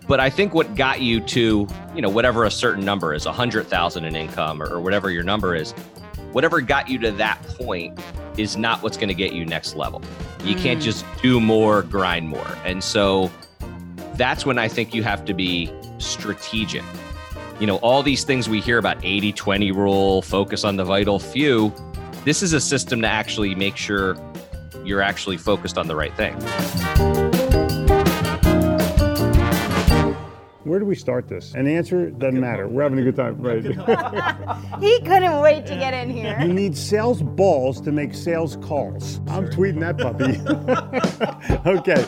But I think what got you to, whatever a certain number is, 100,000 in income or whatever your number is, whatever got you to that point is not what's going to get you next level. You can't just do more, grind more. And so that's when I think you have to be strategic. All these things we hear about 80-20 rule, focus on the vital few. This is a system to actually make sure you're actually focused on the right thing. Where do we start this? And the answer doesn't matter. We're having a good time, right? He couldn't wait to get in here. You need sales balls to make sales calls. I'm tweeting that puppy. Okay.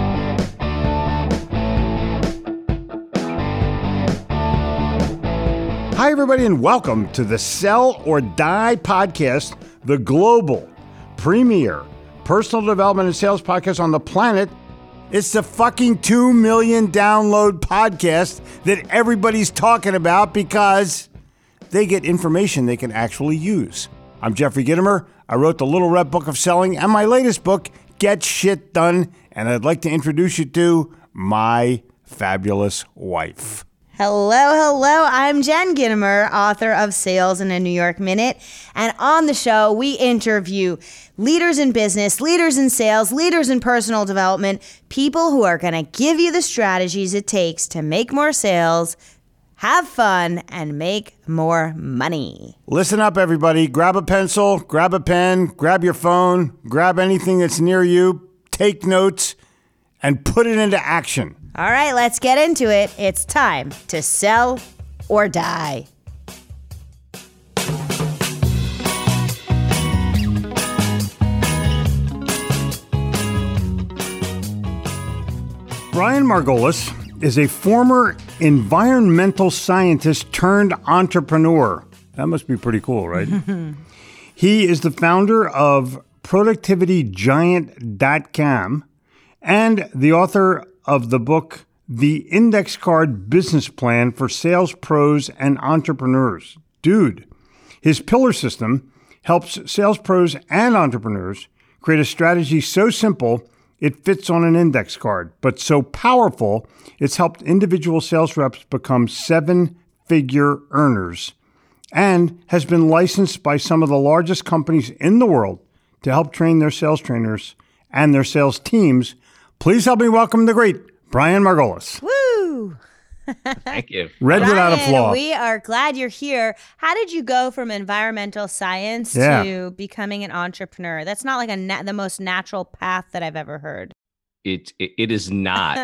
Hi, everybody, and welcome to the Sell or Die podcast, the global premier personal development and sales podcast on the planet. It's the fucking 2 million download podcast that everybody's talking about because they get information they can actually use. I'm Jeffrey Gitomer. I wrote the Little Red Book of Selling and my latest book, Get Shit Done. And I'd like to introduce you to my fabulous wife. Hello. I'm Jen Gitomer, author of Sales in a New York Minute. And on the show, we interview leaders in business, leaders in sales, leaders in personal development, people who are going to give you the strategies it takes to make more sales, have fun, and make more money. Listen up, everybody. Grab a pencil, grab a pen, grab your phone, grab anything that's near you, take notes, and put it into action. All right, let's get into it. It's time to sell or die. Brian Margolis is a former environmental scientist turned entrepreneur. That must be pretty cool, right? He is the founder of ProductivityGiant.com and the author of the book, The Index Card Business Plan for Sales Pros and Entrepreneurs. Dude, his pillar system helps sales pros and entrepreneurs create a strategy so simple it fits on an index card, but so powerful it's helped individual sales reps become seven-figure earners and has been licensed by some of the largest companies in the world to help train their sales trainers and their sales teams. Please help me welcome the great Brian Margolis. Woo! Thank you. Red without a flaw. We are glad you're here. How did you go from environmental science to becoming an entrepreneur? That's not like the most natural path that I've ever heard. It is not.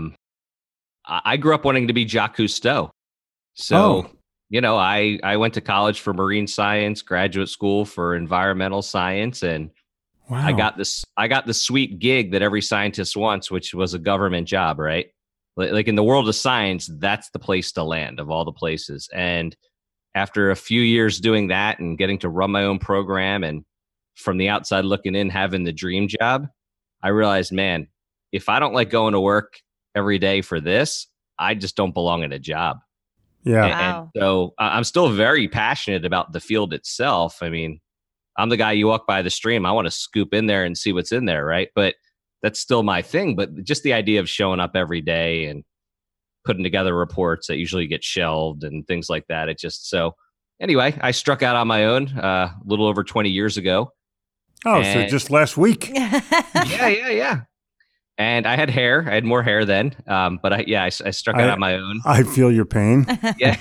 I grew up wanting to be Jacques Cousteau. So, I went to college for marine science, graduate school for environmental science, and wow. I got the sweet gig that every scientist wants, which was a government job, right? Like in the world of science, that's the place to land of all the places. And after a few years doing that and getting to run my own program and from the outside looking in, having the dream job, I realized, man, if I don't like going to work every day for this, I just don't belong in a job. Yeah. And so I'm still very passionate about the field itself. I mean, I'm the guy you walk by the stream. I want to scoop in there and see what's in there, right? But that's still my thing. But just the idea of showing up every day and putting together reports that usually get shelved and things like that. So anyway, I struck out on my own a little over 20 years ago. Oh, so just last week. Yeah. And I had hair. I had more hair then. But I struck out on my own. I feel your pain. Yeah.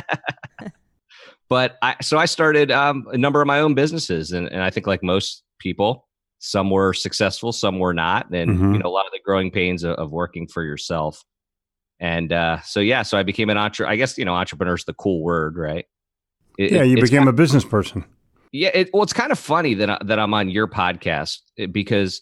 But I started a number of my own businesses. And I think like most people, some were successful, some were not. And, a lot of the growing pains of working for yourself. And so I became an entrepreneur. I guess, entrepreneur is the cool word, right? You became a business person. Yeah. It's kind of funny that I'm on your podcast because,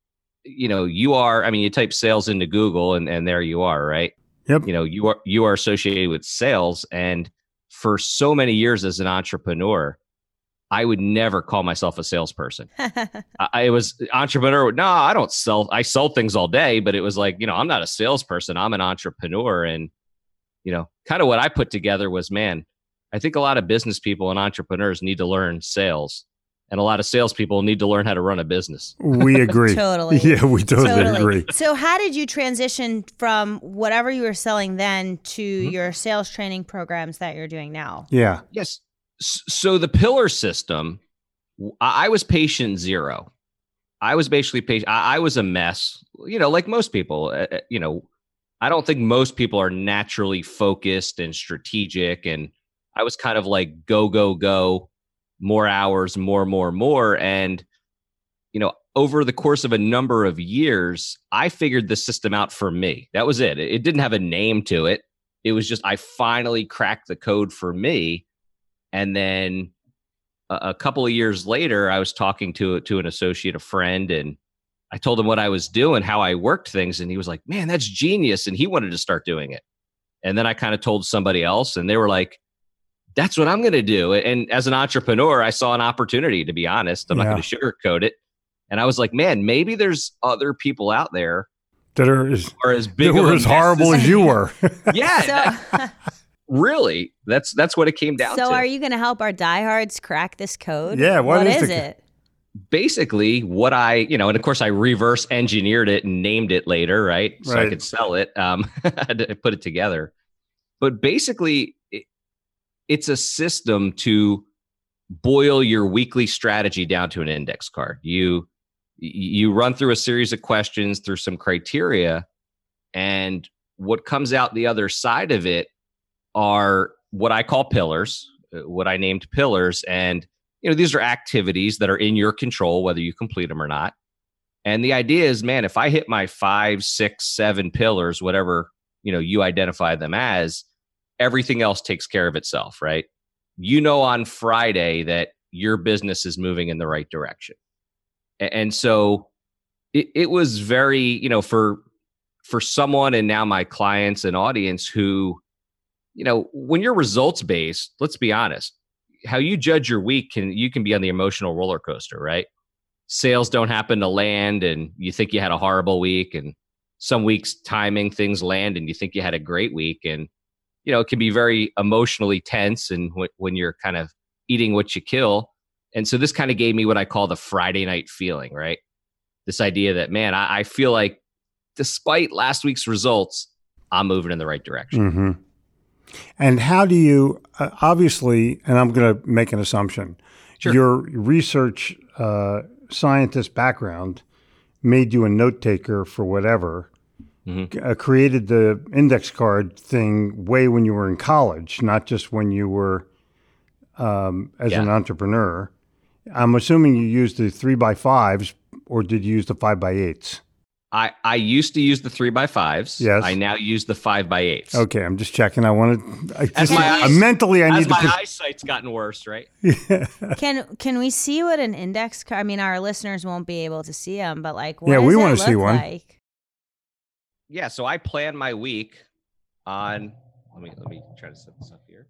you type sales into Google and there you are, right? Yep. You are associated with sales. And for so many years as an entrepreneur, I would never call myself a salesperson. I was entrepreneur. No, I don't sell. I sell things all day, but it was like, I'm not a salesperson. I'm an entrepreneur. And, kind of what I put together was, man, I think a lot of business people and entrepreneurs need to learn sales And a lot of salespeople need to learn how to run a business. We agree. Totally. Yeah, we totally agree. So how did you transition from whatever you were selling then to your sales training programs that you're doing now? Yeah. Yes. So the pillar system, I was patient zero. I was basically patient. I was a mess, like most people. I don't think most people are naturally focused and strategic. And I was kind of like go, go, go, more hours, more. And, over the course of a number of years, I figured the system out for me. That was it. It didn't have a name to it. It was just, I finally cracked the code for me. And then a couple of years later, I was talking to an associate, a friend, and I told him what I was doing, how I worked things. And he was like, man, that's genius. And he wanted to start doing it. And then I kind of told somebody else, and they were like, that's what I'm going to do. And as an entrepreneur, I saw an opportunity, to be honest. I'm not going to sugarcoat it. And I was like, man, maybe there's other people out there that are as big, that were as horrible as you were. Yeah. Really, that's what it came down to. So are you going to help our diehards crack this code? Yeah. What is it? Basically, what and of course I reverse engineered it and named it later, right? So I could sell it. I had to put it together. But basically, it's a system to boil your weekly strategy down to an index card. You run through a series of questions through some criteria, and what comes out the other side of it are what I call pillars, what I named pillars. And, these are activities that are in your control, whether you complete them or not. And the idea is, man, if I hit my 5, 6, 7 pillars, whatever, you identify them as, everything else takes care of itself, right? On Friday that your business is moving in the right direction. And so it was very, for someone, and now my clients and audience who, when you're results based, let's be honest, how you judge your week you can be on the emotional roller coaster, right? Sales don't happen to land and you think you had a horrible week, and some weeks timing things land and you think you had a great week. And, it can be very emotionally tense, and when you're kind of eating what you kill. And so this kind of gave me what I call the Friday night feeling, right? This idea that, man, I feel like despite last week's results, I'm moving in the right direction. Mm-hmm. And how do you, obviously, and I'm going to make an assumption, sure, your research scientist background made you a note taker for whatever, created the index card thing way when you were in college, not just when you were as an entrepreneur. I'm assuming you used the 3x5s, or did you use the 5x8s? I used to use the 3x5s. Yes. I now use the 5x8s. Okay, I'm just checking. I wanted. Mentally, I need to. My eyesight's gotten worse, right? Can we see what an index card? I mean, our listeners won't be able to see them, but what we want to see one. Like? Yeah, so I plan my week on. Let me try to set this up here.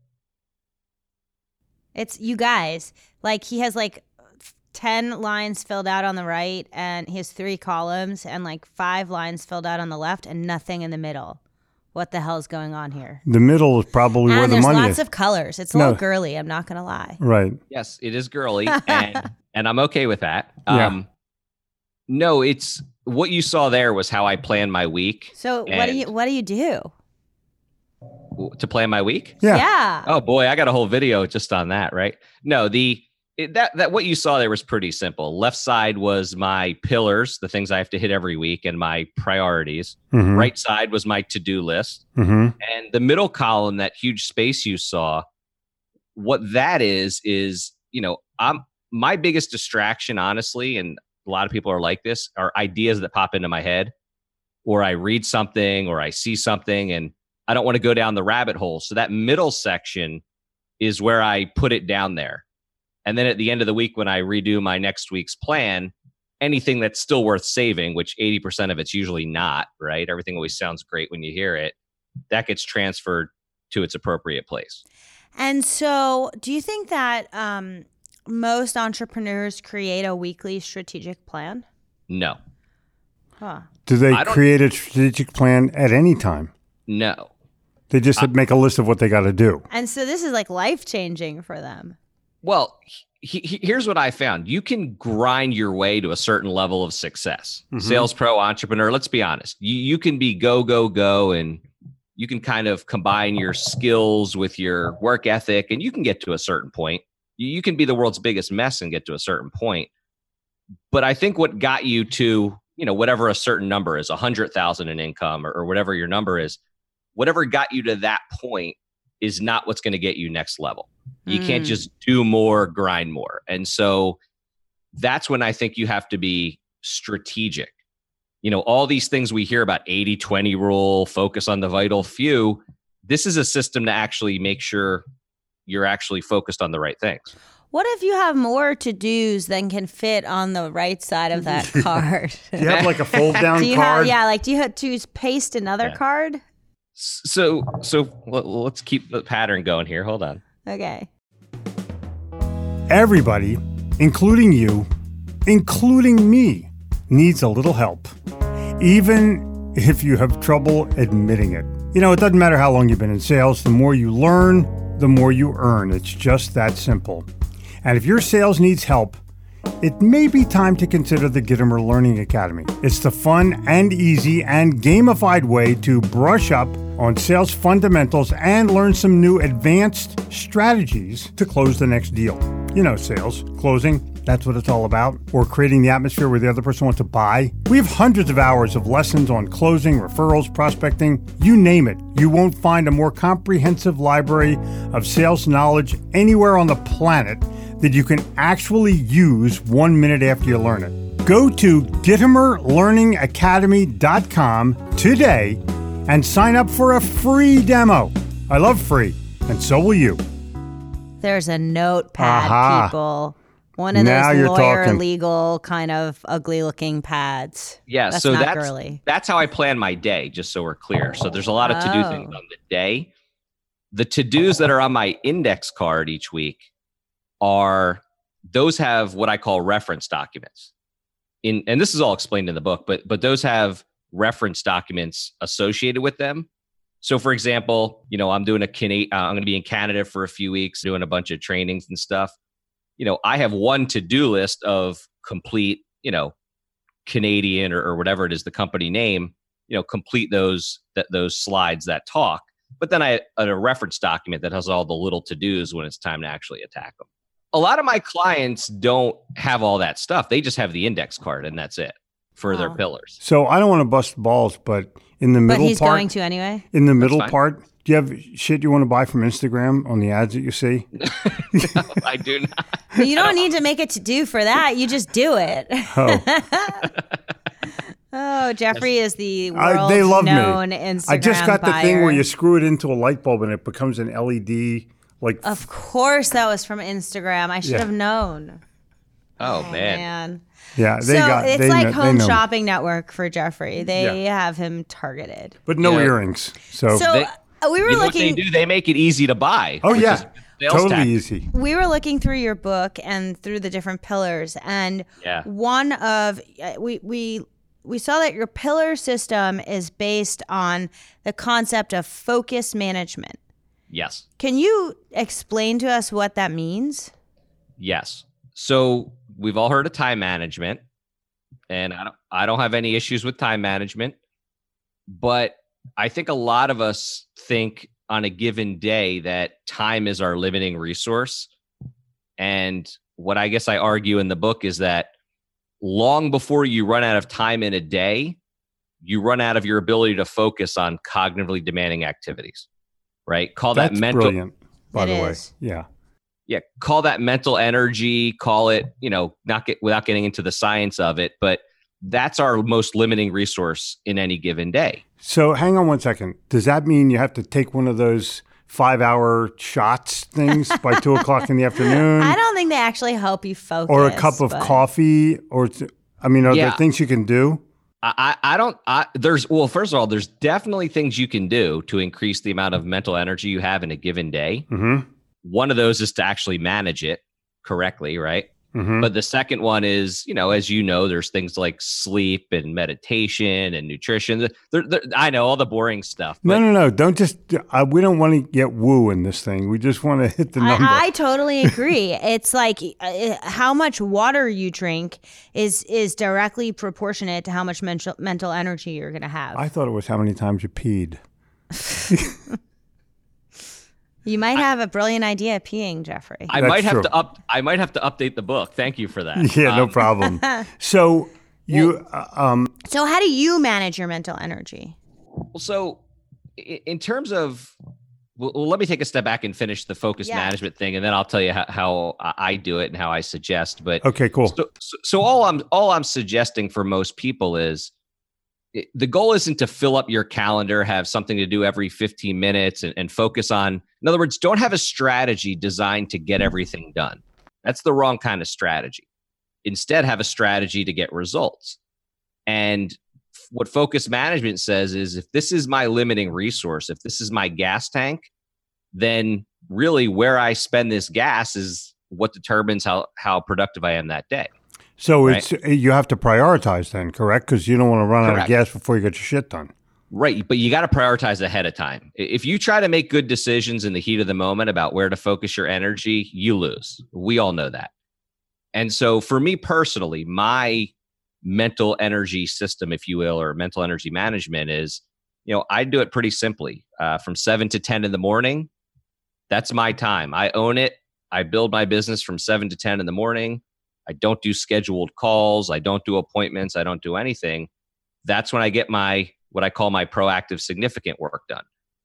It's you guys. He has 10 lines filled out on the right, and he has 3 columns, and 5 lines filled out on the left, and nothing in the middle. What the hell is going on here? The middle is probably where the money is. There's lots of colors. It's a little girly. I'm not going to lie. Right. Yes, it is girly, and I'm okay with that. Yeah. No, it's what you saw there was how I plan my week. So what do you do to plan my week? Yeah. Oh boy, I got a whole video just on that. Right? No, that what you saw there was pretty simple. Left side was my pillars, the things I have to hit every week, and my priorities. Mm-hmm. Right side was my to-do list. Mm-hmm. And the middle column, that huge space you saw, what that is, my biggest distraction, honestly, and a lot of people are like this, are ideas that pop into my head, or I read something, or I see something, and I don't want to go down the rabbit hole. So that middle section is where I put it down there. And then at the end of the week, when I redo my next week's plan, anything that's still worth saving, which 80% of it's usually not, right? Everything always sounds great when you hear it. That gets transferred to its appropriate place. And so do you think that most entrepreneurs create a weekly strategic plan? No. Huh. Do they create a strategic plan at any time? No. They just make a list of what they got to do. And so this is life-changing for them. Well, here's what I found. You can grind your way to a certain level of success. Sales pro, entrepreneur, let's be honest. You can be go, go, go, and you can kind of combine your skills with your work ethic, and you can get to a certain point. You can be the world's biggest mess and get to a certain point. But I think what got you to, whatever a certain number is, 100,000 in income or whatever your number is, whatever got you to that point is not what's going to get you next level. You can't just do more, grind more. And so that's when I think you have to be strategic. All these things we hear about 80-20 rule, focus on the vital few. This is a system to actually make sure you're actually focused on the right things. What if you have more to-dos than can fit on the right side of that card? Do you have like a fold-down card? Do you have to paste another card? So let's keep the pattern going here. Hold on. Okay. Everybody, including you, including me, needs a little help, even if you have trouble admitting it. It doesn't matter how long you've been in sales. The more you learn, the more you earn. It's just that simple. And if your sales needs help, it may be time to consider the Gittimer Learning Academy. It's the fun and easy and gamified way to brush up on sales fundamentals and learn some new advanced strategies to close the next deal. Sales, closing, that's what it's all about. Or creating the atmosphere where the other person wants to buy. We have hundreds of hours of lessons on closing, referrals, prospecting, you name it. You won't find a more comprehensive library of sales knowledge anywhere on the planet that you can actually use 1 minute after you learn it. Go to GittimerLearningAcademy.com today and sign up for a free demo. I love free, and so will you. There's a notepad, people. One of those lawyer legal kind of ugly looking pads. Yeah, that's so not girly. That's how I plan my day, just so we're clear. So there's a lot of to-do things on the day. The to-dos that are on my index card each week those have what I call reference documents. And this is all explained in the book, but those have reference documents associated with them. So for example, I'm doing I'm going to be in Canada for a few weeks doing a bunch of trainings and stuff. I have one to-do list of complete, Canadian or whatever it is, the company name, complete those slides that talk. But then I have a reference document that has all the little to-dos when it's time to actually attack them. A lot of my clients don't have all that stuff. They just have the index card and that's it for their pillars. So I don't want to bust balls, but in the middle part. But he's going to anyway. In the middle part, do you have shit you want to buy from Instagram on the ads that you see? No, I do not. You don't need to make it to do for that. You just do it. Oh, Jeffrey is the world they love known me. Instagram I just got buyer. the thing where you screw it into a light bulb and it becomes an LED. Of course, that was from Instagram. I should have known. Oh man. Yeah, it's like Home Shopping Network for Jeffrey. They have him targeted, but no earrings. So we were looking. What they do, they make it easy to buy. Oh yeah, totally easy. We were looking through your book and through the different pillars, and one of we saw that your pillar system is based on the concept of focus management. Yes. Can you explain to us what that means? Yes. So we've all heard of time management, and I don't have any issues with time management, but I think a lot of us think on a given day that time is our limiting resource. And what I guess I argue in the book is that long before you run out of time in a day, you run out of your ability to focus on cognitively demanding activities, right? That's brilliant, by the way. Yeah. Yeah. Call that mental energy, call it, without getting into the science of it, but that's our most limiting resource in any given day. So hang on one second. Does that mean you have to take one of those 5-hour shots things by 2:00 in the afternoon? I don't think they actually help you focus. Or a cup of coffee, are there things you can do? First of all, there's definitely things you can do to increase the amount of mental energy you have in a given day. Mm-hmm. One of those is to actually manage it correctly, right? But the second one is, as you know, there's things like sleep and meditation and nutrition. I know all the boring stuff. No. Don't just, we don't want to get woo in this thing. We just want to hit the number. I totally agree. It's like how much water you drink is directly proportionate to how much mental energy you're going to have. I thought it was how many times you peed. You might have a brilliant idea peeing, Jeffrey. I might have to update the book. Thank you for that. Yeah, no problem. So so how do you manage your mental energy? Well, so in terms of, let me take a step back and finish the focus management thing, and then I'll tell you how I do it and how I suggest. But okay, cool. So all I'm suggesting for most people is, the goal isn't to fill up your calendar, have something to do every 15 minutes and focus on, in other words, don't have a strategy designed to get everything done. That's the wrong kind of strategy. Instead, have a strategy to get results. And what focus management says is, if this is my limiting resource, if this is my gas tank, then really where I spend this gas is what determines how productive I am that day. So you have to prioritize then, correct? Because you don't want to run out of gas before you get your shit done. Right. But you got to prioritize ahead of time. If you try to make good decisions in the heat of the moment about where to focus your energy, you lose. We all know that. And so for me personally, my mental energy system, if you will, or mental energy management is, I do it pretty simply. From 7 to 10 in the morning, that's my time. I own it. I build my business from 7 to 10 in the morning. I don't do scheduled calls. I don't do appointments. I don't do anything. That's when I get what I call my proactive significant work done.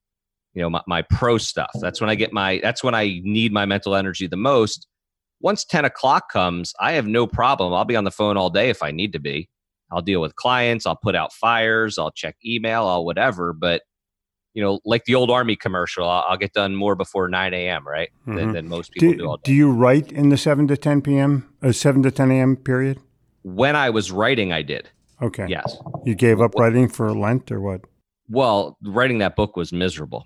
My pro stuff. That's when I need my mental energy the most. Once 10 o'clock comes, I have no problem. I'll be on the phone all day if I need to be. I'll deal with clients. I'll put out fires. I'll check email. I'll whatever. But, like the old Army commercial, I'll get done more before 9 a.m., right? Than most people do all day. Do you write in the 7 to 10 a.m. period? When I was writing, I did. Okay. Yes. You gave up writing for Lent or what? Well, writing that book was miserable.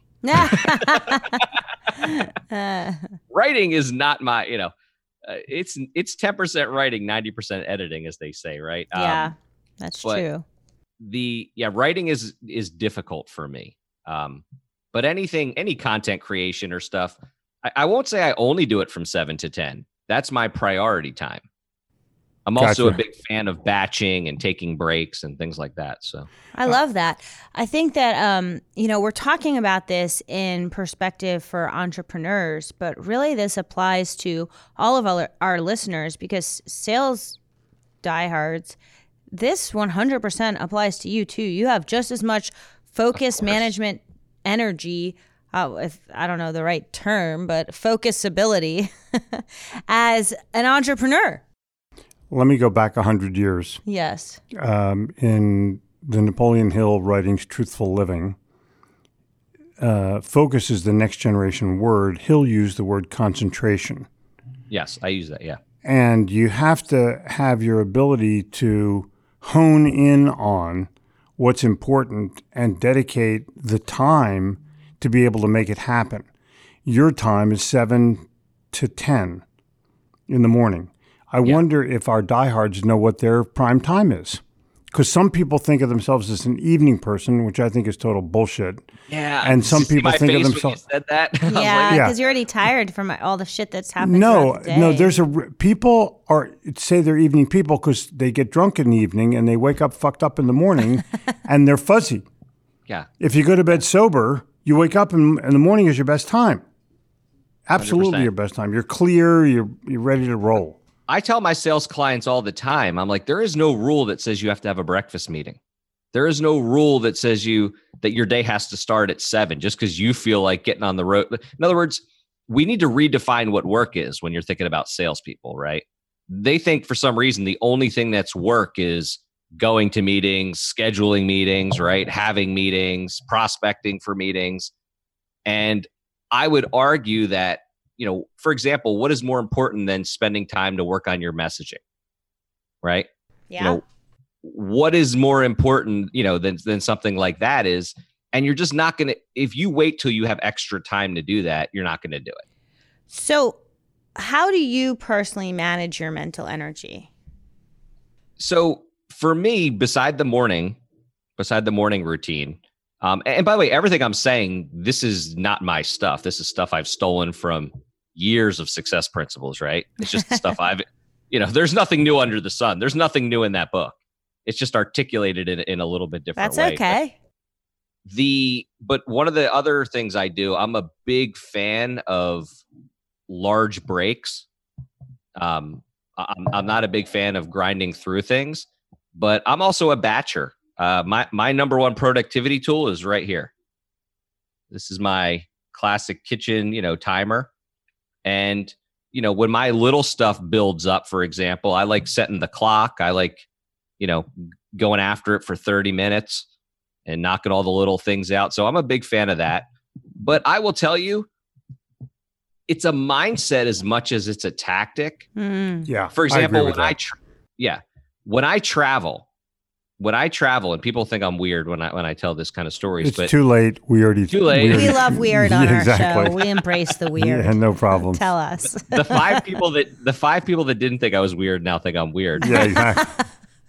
Writing is not my, it's 10% writing, 90% editing, as they say, right? Yeah, that's true. Writing is difficult for me. But any content creation or stuff, I won't say I only do it from 7 to 10. That's my priority time. I'm also a big fan of batching and taking breaks and things like that. So I love that. I think that, we're talking about this in perspective for entrepreneurs, but really this applies to all of our listeners, because sales diehards, this 100% applies to you too. You have just as much focus management energy, if I don't know the right term, but focus ability as an entrepreneur. Let me go back 100 years. Yes. In the Napoleon Hill writings, Truthful Living, focus is the next generation word. Hill used the word concentration. Yes, I use that, yeah. And you have to have your ability to hone in on what's important and dedicate the time to be able to make it happen. Your time is 7 to 10 in the morning. I wonder if our diehards know what their prime time is. Because some people think of themselves as an evening person, which I think is total bullshit. Yeah. And some people think of themselves. When you said that? Yeah, because you're already tired from all the shit that's happened. No. People say they're evening people because they get drunk in the evening and they wake up fucked up in the morning and they're fuzzy. Yeah. If you go to bed sober, you wake up and the morning is your best time. Absolutely 100%. Your best time. You're clear. You're ready to roll. I tell my sales clients all the time, I'm like, there is no rule that says you have to have a breakfast meeting. There is no rule that says that your day has to start at 7 just because you feel like getting on the road. In other words, we need to redefine what work is when you're thinking about salespeople, right? They think for some reason the only thing that's work is going to meetings, scheduling meetings, right? Having meetings, prospecting for meetings. And I would argue that, for example, what is more important than spending time to work on your messaging, right? Yeah. What is more important, than something like that is, and you're just not going to, if you wait till you have extra time to do that, you're not going to do it. So how do you personally manage your mental energy? So for me, beside the morning routine, and by the way, everything I'm saying, this is not my stuff. This is stuff I've stolen from years of Success Principles, right? It's just the stuff there's nothing new under the sun. There's nothing new in that book. It's just articulated in a little bit different way. That's okay. But one of the other things I do, I'm a big fan of large breaks. I'm not a big fan of grinding through things, but I'm also a batcher. My number one productivity tool is right here. This is my classic kitchen, timer. And, when my little stuff builds up, for example, I like setting the clock. I like, going after it for 30 minutes and knocking all the little things out. So I'm a big fan of that. But I will tell you, it's a mindset as much as it's a tactic. Yeah. For example, when I travel, and people think I'm weird when I tell this kind of stories, but too late. Too late. We love weird on our show. We embrace the weird. Yeah, no problem. Tell us. The five people that didn't think I was weird now think I'm weird. Yeah, exactly.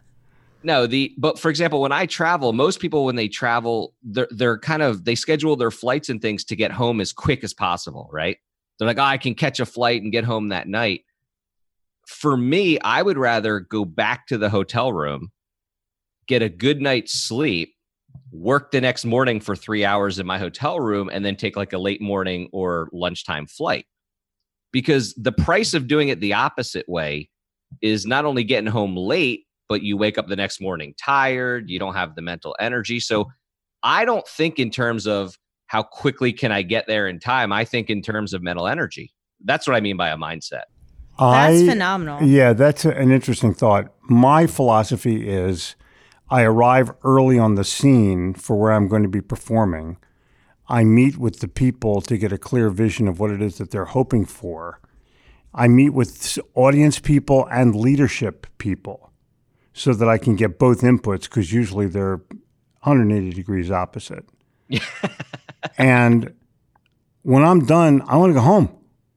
But for example, when I travel, most people, when they travel, they schedule their flights and things to get home as quick as possible, right? They're like, I can catch a flight and get home that night. For me, I would rather go back to the hotel room, get a good night's sleep, work the next morning for 3 hours in my hotel room, and then take like a late morning or lunchtime flight. Because the price of doing it the opposite way is not only getting home late, but you wake up the next morning tired, you don't have the mental energy. So I don't think in terms of how quickly can I get there in time. I think in terms of mental energy. That's what I mean by a mindset. That's phenomenal. Yeah, that's an interesting thought. My philosophy is I arrive early on the scene for where I'm going to be performing. I meet with the people to get a clear vision of what it is that they're hoping for. I meet with audience people and leadership people so that I can get both inputs, because usually they're 180 degrees opposite. And when I'm done, I want to go home.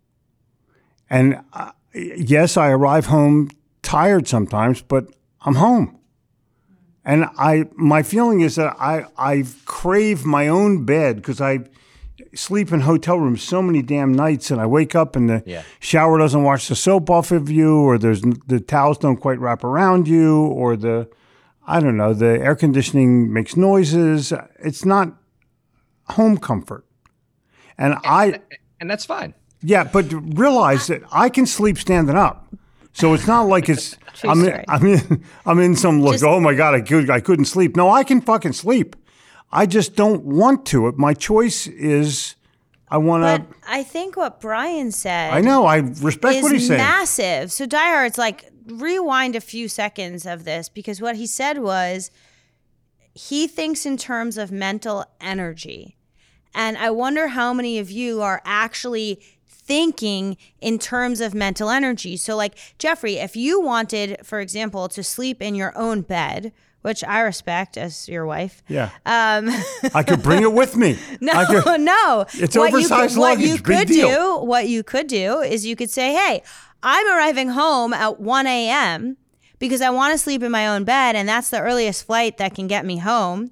And yes, I arrive home tired sometimes, but I'm home. And my feeling is that I crave my own bed, because I sleep in hotel rooms so many damn nights, and I wake up and the shower doesn't wash the soap off of you, or the towels don't quite wrap around you, or the air conditioning makes noises. It's not home comfort. And that's fine. Yeah, but realize that I can sleep standing up. So it's not like it's I'm in some look. Oh my God, I couldn't sleep. No, I can fucking sleep. I just don't want to. My choice is I want to. But I think what Brian said. I know. I respect what he's saying. Massive. So Die Hard's like, rewind a few seconds of this, because what he said was he thinks in terms of mental energy, and I wonder how many of you are actually thinking in terms of mental energy. So like, Jeffrey, if you wanted, for example, to sleep in your own bed, which I respect as your wife. Yeah. I could bring it with me. No. It's oversized luggage. Big deal. What you could do is you could say, hey, I'm arriving home at 1 a.m. because I want to sleep in my own bed, and that's the earliest flight that can get me home.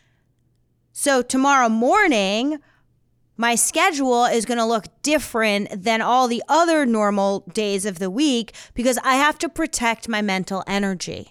So tomorrow morning, my schedule is going to look different than all the other normal days of the week, because I have to protect my mental energy.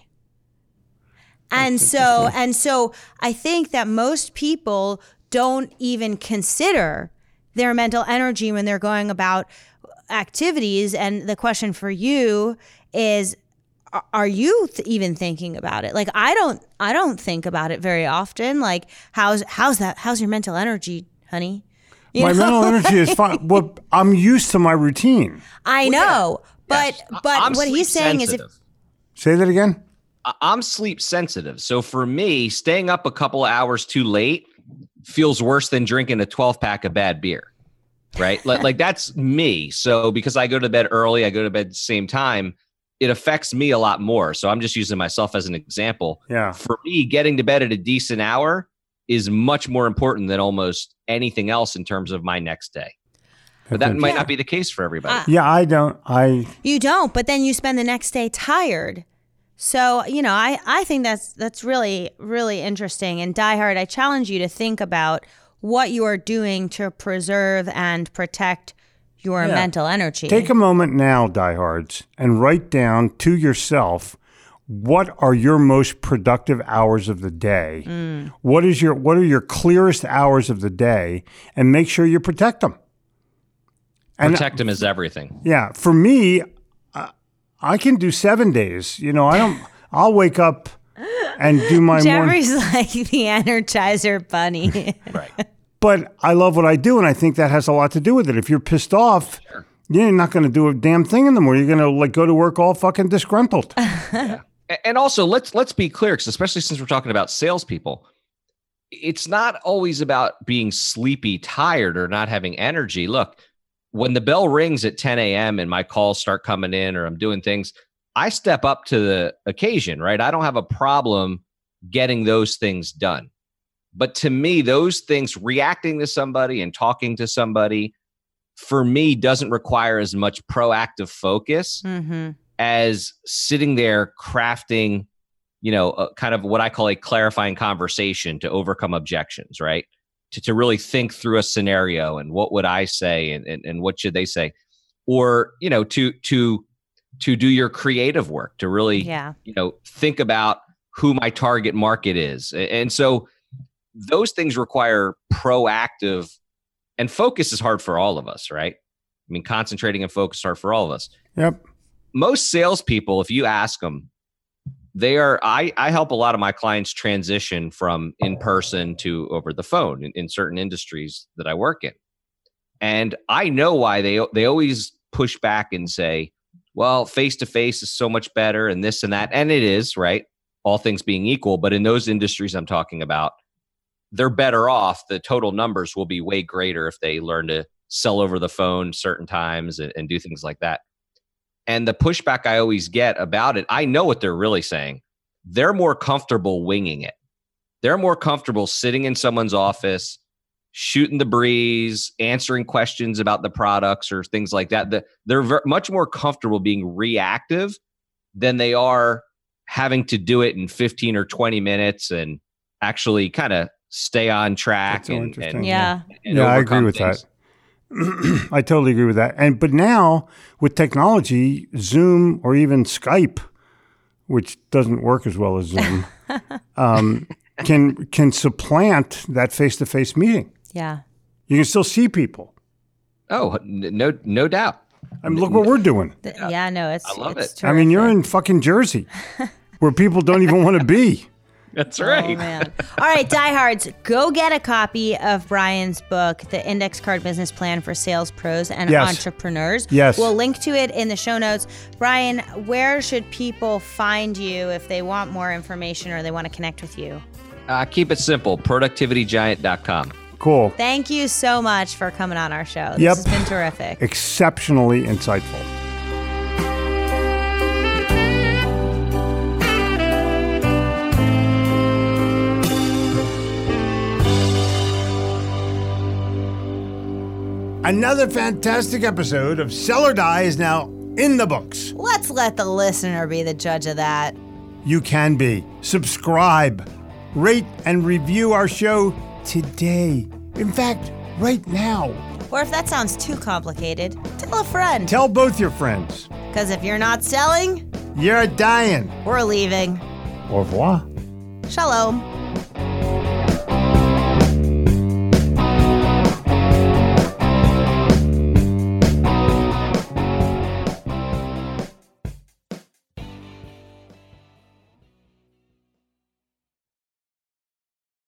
And so I think that most people don't even consider their mental energy when they're going about activities. And the question for you is, are you even thinking about it? Like, I don't think about it very often. Like, how's your mental energy, honey? My mental energy is fine. Well, I'm used to my routine. I know, but what he's saying is, say that again. I'm sleep sensitive. So for me, staying up a couple of hours too late feels worse than drinking a 12-pack of bad beer, right? Like that's me. So because I go to bed early, I go to bed at the same time, it affects me a lot more. So I'm just using myself as an example. Yeah. For me, getting to bed at a decent hour is much more important than almost anything else in terms of my next day. But that might not be the case for everybody. Yeah, I don't. You don't, but then you spend the next day tired. So, I think that's really, really interesting. And Die Hard, I challenge you to think about what you are doing to preserve and protect your mental energy. Take a moment now, diehards, and write down to yourself, what are your most productive hours of the day? What are your clearest hours of the day? And make sure you protect them. Protect them is everything. Yeah. For me, I can do 7 days. I'll wake up and do my Jeffrey's like the Energizer Bunny. Right. But I love what I do, and I think that has a lot to do with it. If you're pissed off, you're not going to do a damn thing in the morning. You're going to go to work all fucking disgruntled. Yeah. And also, let's be clear, because especially since we're talking about salespeople, it's not always about being sleepy, tired, or not having energy. Look, when the bell rings at 10 a.m. and my calls start coming in, or I'm doing things, I step up to the occasion, right? I don't have a problem getting those things done. But to me, those things, reacting to somebody and talking to somebody, for me, doesn't require as much proactive focus as sitting there crafting, kind of what I call a clarifying conversation to overcome objections, right? To really think through a scenario and what would I say and what should they say? Or, to do your creative work, to really, think about who my target market is. And so those things require proactive, and focus is hard for all of us, right? I mean, concentrating and focus is hard for all of us. Yep. Most salespeople, if you ask them, I help a lot of my clients transition from in-person to over the phone in certain industries that I work in. And I know why they always push back and say, well, face-to-face is so much better and this and that. And it is, right? All things being equal. But in those industries I'm talking about, they're better off. The total numbers will be way greater if they learn to sell over the phone certain times and do things like that. And the pushback I always get about it, I know what they're really saying. They're more comfortable winging it. They're more comfortable sitting in someone's office, shooting the breeze, answering questions about the products or things like that. They're much more comfortable being reactive than they are having to do it in 15 or 20 minutes and actually kind of stay on track. So and I agree with that. I totally agree with that. But now with technology, Zoom or even Skype, which doesn't work as well as Zoom, can supplant that face-to-face meeting. Yeah. You can still see people. Oh, no doubt. I mean, look what we're doing. I love it. I mean, you're in fucking Jersey where people don't even want to be. That's right. Oh, man. All right, diehards, go get a copy of Brian's book, The Index Card Business Plan for Sales Pros and Entrepreneurs. Yes. We'll link to it in the show notes. Brian, where should people find you if they want more information or they want to connect with you? Keep it simple. ProductivityGiant.com. Cool. Thank you so much for coming on our show. Yep. This has been terrific. Exceptionally insightful. Another fantastic episode of Sell or Die is now in the books. Let's let the listener be the judge of that. You can be. Subscribe, rate, and review our show today. In fact, right now. Or if that sounds too complicated, tell a friend. Tell both your friends. Because if you're not selling, you're dying. we're leaving. Au revoir. Shalom.